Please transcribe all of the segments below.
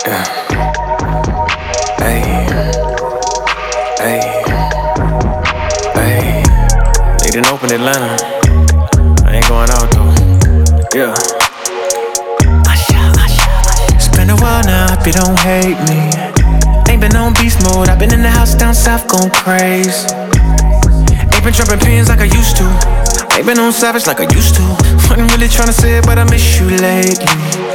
Yeah. Hey, hey, hey. Need an open Atlanta. I ain't going out though. Yeah. It's been a while now, hope you don't hate me. Ain't been on beast mode, I've been in the house down south going crazy. Ain't been dropping pins like I used to. Ain't been on savage like I used to. Wasn't really tryna say it, but I miss you lately.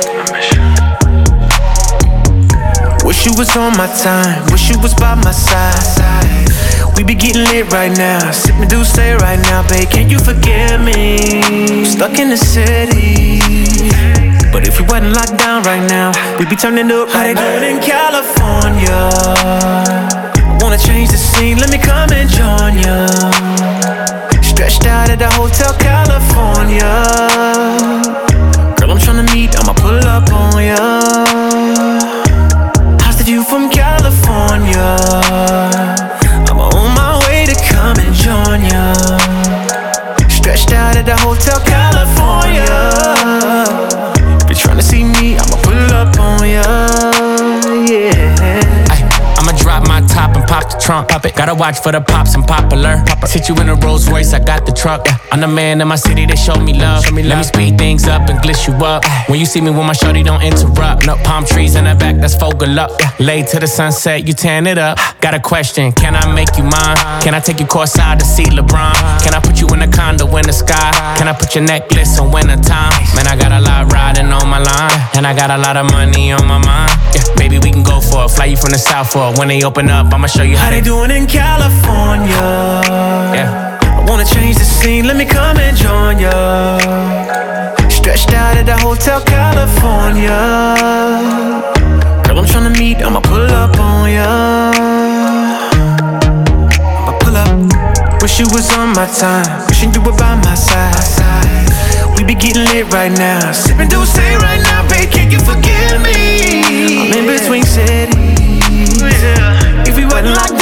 Wish you was on my time, wish you was by my side. We be getting lit right now, sippin' do say right now, babe, can you forgive me? I'm stuck in the city, but if we wasn't locked down right now, we'd be turning up. How they doing in California? I wanna change the scene, let me come and join ya. Stretched out at the Hotel California. Girl, I'm tryna meet, I'ma pull up on ya. You from California, I'm on my way to come and join ya. Stretched out at the Hotel California. If you're tryna see me, I'ma pull up on ya, yeah. I'ma drop my top and pop the trunk. Pop it. Gotta watch for the pops and popular. Sit you in a Rolls Royce, I got the truck. I'm the man in my city, they show me love. Let me speed things up and glitch you up. When you see me with my shorty, don't interrupt. No palm trees in the back, that's focal up. Late to the sunset, you tan it up. Got a question, can I make you mine? Can I take you courtside to see LeBron? Can I put you in a condo in the sky? Can I put your necklace on winter time? Man, I got a lot riding on my line, and I got a lot of money on my mind. Baby, we can go for it. Fly you from the south for it. When they open up, I'ma show you how they doing in California. Yeah. I wanna change the scene, let me come and join ya. Stretched out at the Hotel California. Girl, I'm tryna meet, I'ma pull up on ya. I'ma pull up. Wish you was on my time, wishing you were by my side. We be getting lit right now, sippin' do say right now, babe, can you forgive me? I'm in between cities. If we wasn't locked